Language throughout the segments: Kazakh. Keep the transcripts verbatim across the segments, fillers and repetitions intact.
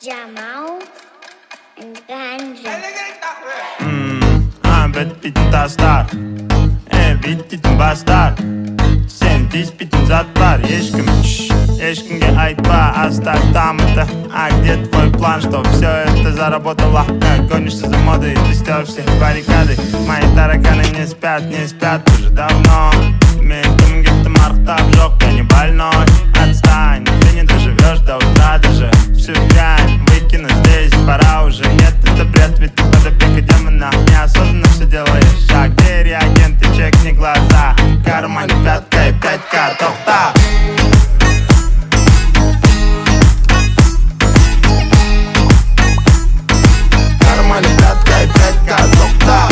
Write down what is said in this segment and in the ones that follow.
Jamal and Ganja. Hmm, ah, bittin tastar, e bittin bastar. Sen tispittin zatlar, ешкім, ешкімге айтпа, оставь там это. А где твой план, что все это заработало? Гонишься за модой, ты стер все баррикады. Мои тараканы не спят, не спят уже давно. Мен кімге тым арықтап жоқ, я не больной. Отстань, ты не доживешь до утра даже. Всю дрянь выкину здесь, пора уже. Нет, это бред, ведь ты под опекой демона. Неосознанно все делаешь, шаг, где реагенты, чекни глаза. В кармане пятка и пятька, тофта. В кармане пятка и пятька, тофта.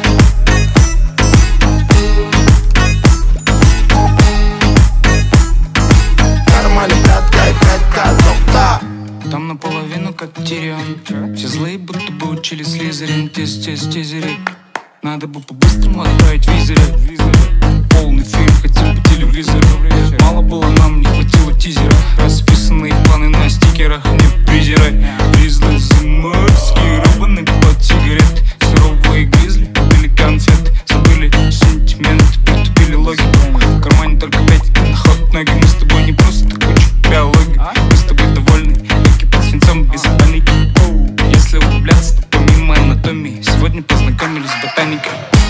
В кармане пятка и пятька, тофта. Там наполовину как Тирион. Все злые будто бы учили Слизерин. Тез, тез, тизеры. Надо бы по-быстрому отправить визеры. Полный фильм хотим по телевизору. Мало было, нам не хватило тизера. Расписанные планы на стикерах. Не презирай. Гризли заморские рыбаны под сигарет. Суровые гризли купили конфет. Забыли сентимент, притупили логику. В кармане только пять на ход ноги. Мы с тобой не просто куча биологии. Мы с тобой довольны, руки под свинцом без паники. Если углубляться, то помимо анатомии. Сегодня познакомились с ботаникой.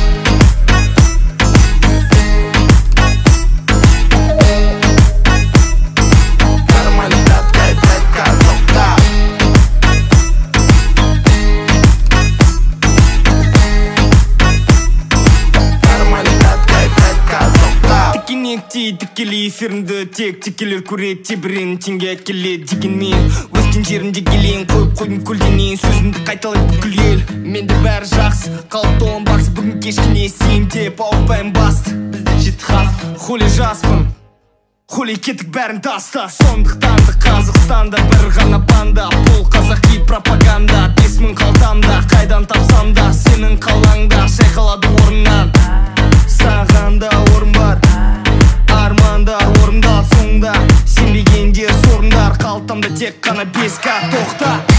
Тікелей эфирінде тек текелер көреді тебірен теңге келеді дегенмен өскен жерінде келейін қойып қойдың көлденейін сөзімді қайталайды бүкіл ел менде бәрі жақсы қалыпты он бакс бүгін кешкіне сен деп ауыртпаймын басты бізде жеті хат хули жаспын хули кеттік бәрін таста сондықтан да Қазақстанда бір ғана банда бұл қазақи пропаганда бес мың қалтамда қайдан тапсам да сенің қалаңда шайқалады орыннан саған да орын бар армандар орындалды соңында сенбегендер сорындар қалтамда тек қана бес ка тоқта.